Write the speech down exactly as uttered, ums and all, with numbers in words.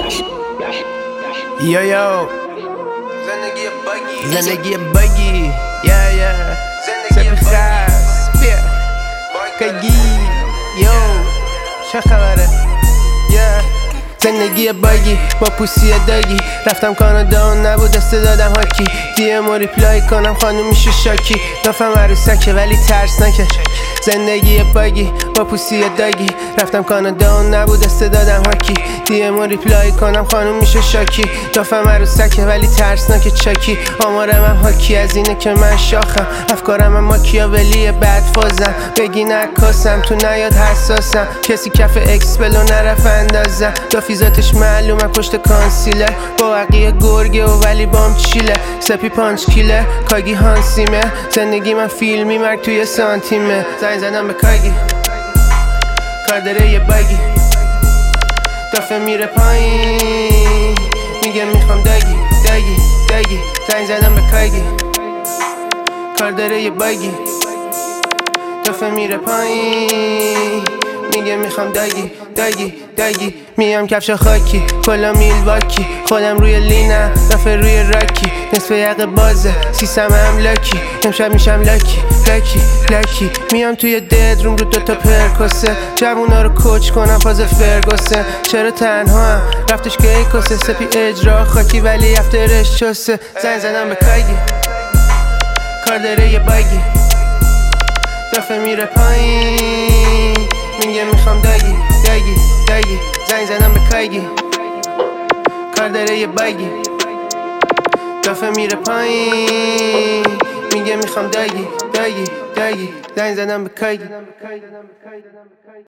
Yo yo زندگی بگی زندگی بگی یا یا زندگی سپی خاص بیا کگی یو چه خبره یا زندگی باگی با پوستی داگی رفتم کانادا و نبود استعدادم هاکی دی ام ریپلای کنم خانوم میشه شاکی دافم عروسکه ولی ترسناکه زندگی باگی با پوستی داگی رفتم کانادا و نبود استعدادم هاکی دی ام ریپلای کنم خانوم میشه شاکی دافم عروسکه ولی ترسناکه چاکی آمارم هم هاکی از اینه که من شاخم افکارم هم ماکیاولی بد فازم بگی نکاسم تو نیاد حساسم کسی کف اکس بلو نرف اندازم دافیزاتش معلومه پشت کانسیله با وقیه گرگه و ولی بام چیله سپی پانچ کیله کاگی هانسیمه زندگی من فیلمی مرگ توی سانتیمه زنگ زدم به کاگی کار داره یه باگی دافه میره پایین میگه میخوام داگی داگی داگی زنگ زدم به کاگی کار داره یه باگی دافه میره پایین میگه میخوام داگی داگی داگی میام کفش خاکی کلا میلواکی خودم روی لینم دافه روی راکی نصف یقه بازه سیستم هم لاکی امشب میشم لاکی لاکی لاکی میام توی دد روم رو دوتا پرکسه جوونا رو کوچ کنم فاز فرگوسه چرا تنها هم رفتش که ای کسه سپی اجرا خاکی ولی افترش چسه زنگ زدم به کاگی کار داره یه باگی دافه میره پایین میگه میخوام داگی داگی داگی زنگ زدم به کاگی کار داره یه باگی دافه میره پایین میگه میخوام داگی داگی داگی زنگ زدم به کاگی